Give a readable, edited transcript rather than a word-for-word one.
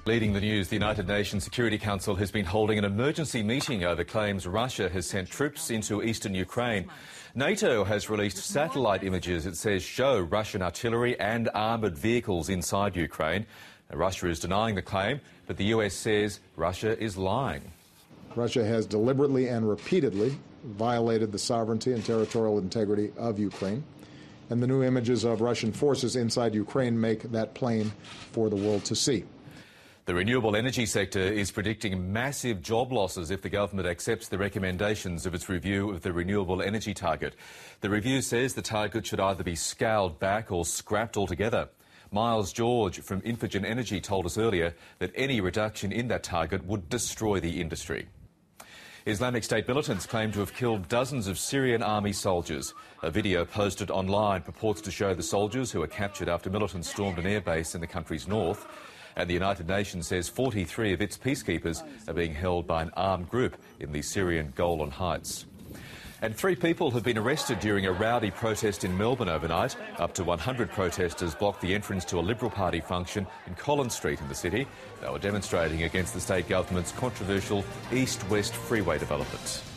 Leading the news, the United Nations Security Council has been holding an emergency meeting over claims Russia has sent troops into eastern Ukraine. NATO has released satellite images it says show Russian artillery and armoured vehicles inside Ukraine. Now, Russia is denying the claim, but the US says Russia is lying. Russia has deliberately and repeatedly violated the sovereignty and territorial integrity of Ukraine, and the new images of Russian forces inside Ukraine make that plain for the world to see. The renewable energy sector is predicting massive job losses if the government accepts the recommendations of its review of the renewable energy target. The review says the target should either be scaled back or scrapped altogether. Miles George from Infigen Energy told us earlier that any reduction in that target would destroy the industry. Islamic State militants claim to have killed dozens of Syrian army soldiers. A video posted online purports to show the soldiers who were captured after militants stormed an airbase in the country's north. And the United Nations says 43 of its peacekeepers are being held by an armed group in the Syrian Golan Heights. And 3 people have been arrested during a rowdy protest in Melbourne overnight. Up to 100 protesters blocked the entrance to a Liberal Party function in Collins Street in the city. They were demonstrating against the state government's controversial east-west freeway development.